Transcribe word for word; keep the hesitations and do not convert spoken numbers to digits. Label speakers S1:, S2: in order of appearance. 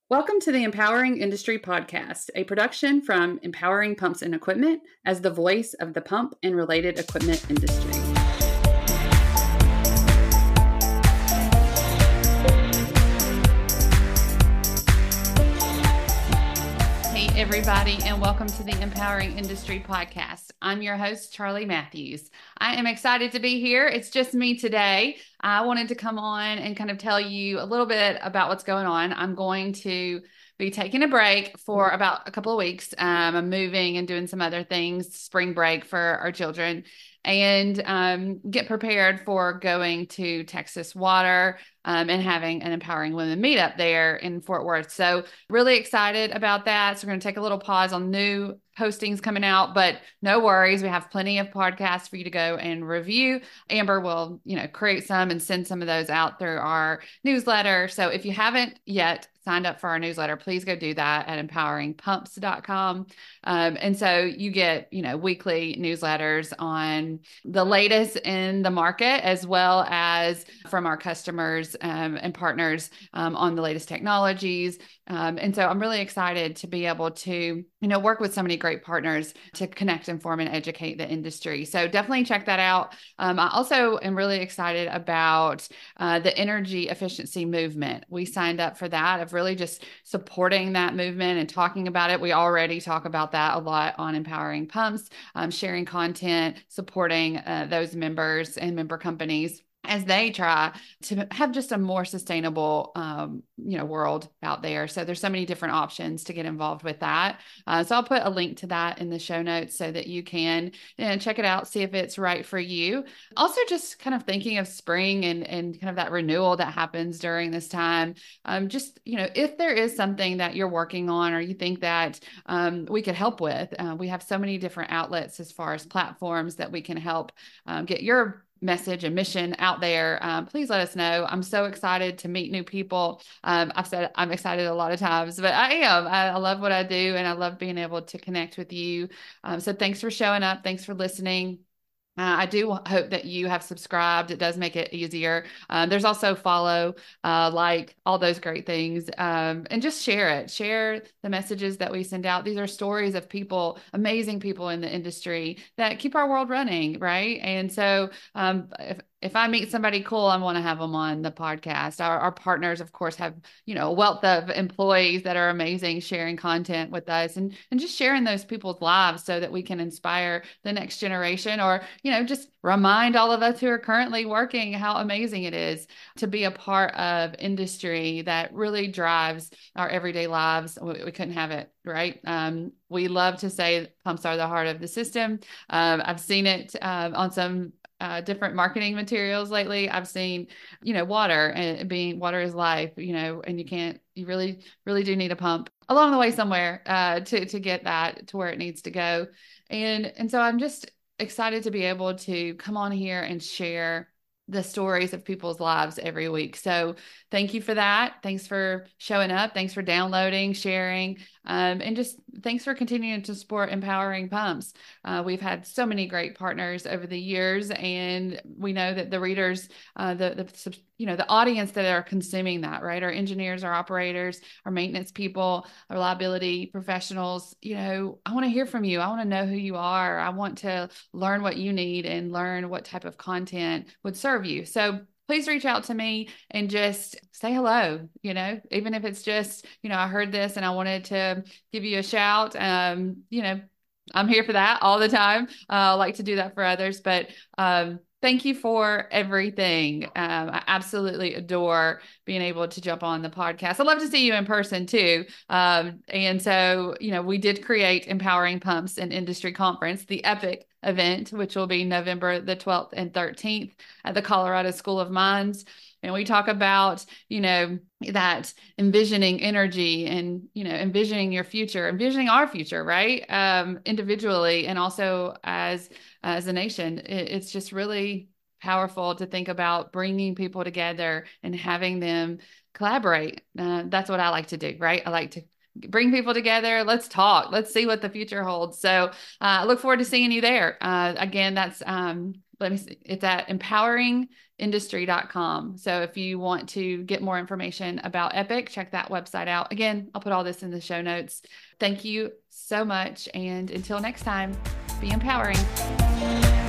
S1: Welcome to the Empowering Industry Podcast, a production from Empowering Pumps and Equipment as the voice of the pump and related equipment industry. Hey, everybody, and welcome to the Empowering Industry Podcast. I'm your host, Charlie Matthews. I am excited to be here. It's just me today. I wanted to come on and kind of tell you a little bit about what's going on. I'm going to be taking a break for about a couple of weeks. Um, I'm moving and doing some other things, spring break for our children, and um, get prepared for going to Texas Water um, and having an Empowering Women meetup there in Fort Worth. So really excited about that. So we're going to take a little pause on new postings coming out, but no worries. We have plenty of podcasts for you to go and review. Amber will, you know, create some and send some of those out through our newsletter. So if you haven't yet signed up for our newsletter, please go do that at empowering pumps dot com. Um, and so you get, you know, weekly newsletters on the latest in the market, as well as from our customers um, and partners um, on the latest technologies. Um, and so I'm really excited to be able to, you know, work with so many great partners to connect, inform, and educate the industry. So definitely check that out. Um, I also am really excited about uh, the energy efficiency movement. We signed up for that, of really just supporting that movement and talking about it. We already talk about that a lot on Empowering Pumps, um, sharing content, supporting uh, those members and member companies as they try to have just a more sustainable, um, you know, world out there. So there's so many different options to get involved with that. Uh, so I'll put a link to that in the show notes so that you can, you know, check it out, see if it's right for you. Also, just kind of thinking of spring and, and kind of that renewal that happens during this time. Um, just, you know, if there is something that you're working on or you think that um, we could help with, uh, we have so many different outlets as far as platforms that we can help um, get your message and mission out there. Um, please let us know. I'm so excited to meet new people. Um, I've said I'm excited a lot of times, but I am. I, I love what I do, and I love being able to connect with you. Um, so thanks for showing up. Thanks for listening. Uh, I do hope that you have subscribed. It does make it easier. Um, there's also follow, uh, like, all those great things. Um, and just share it. Share the messages that we send out. These are stories of people, amazing people in the industry that keep our world running, right? And so um, if, if I meet somebody cool, I want to have them on the podcast. Our, our partners, of course, have, you know, a wealth of employees that are amazing, sharing content with us and, and just sharing those people's lives so that we can inspire the next generation, or, you know, just remind all of us who are currently working how amazing it is to be a part of industry that really drives our everyday lives. We, we couldn't have it, right? Um, we love to say pumps are the heart of the system. Um, I've seen it uh, on some Uh, different marketing materials lately. I've seen, you know, water and being water is life, you know, and you can't, you really, really do need a pump along the way somewhere uh, to, to get that to where it needs to go. And, and so I'm just excited to be able to come on here and share the stories of people's lives every week. So thank you for that. Thanks for showing up. Thanks for downloading, sharing, um, and just thanks for continuing to support Empowering Pumps. Uh, we've had so many great partners over the years, and we know that the readers, uh, the, the, you know, the audience that are consuming that, right? Our engineers, our operators, our maintenance people, our reliability professionals, you know, I want to hear from you. I want to know who you are. I want to learn what you need and learn what type of content would serve you. So please reach out to me and just say hello, you know, even if it's just, you know, I heard this and I wanted to give you a shout. Um, you know, I'm here for that all the time. Uh, I like to do that for others, but um, thank you for everything. Um, I absolutely adore being able to jump on the podcast. I'd love to see you in person too. Um, and so, you know, we did create Empowering Pumps and Industry Conference, the EPIC event, which will be November the twelfth and thirteenth at the Colorado School of Mines. And we talk about, you know, that envisioning energy and, you know, envisioning your future, envisioning our future, right? Um, individually and also as, as a nation. It, it's just really powerful to think about bringing people together and having them collaborate. Uh, that's what I like to do, right? I like to bring people together. Let's talk. Let's see what the future holds. So uh, I look forward to seeing you there. Uh, again, that's, um, let me see. It's at empowering industry dot com. So if you want to get more information about Epic, check that website out. Again, I'll put all this in the show notes. Thank you so much. And until next time, be empowering.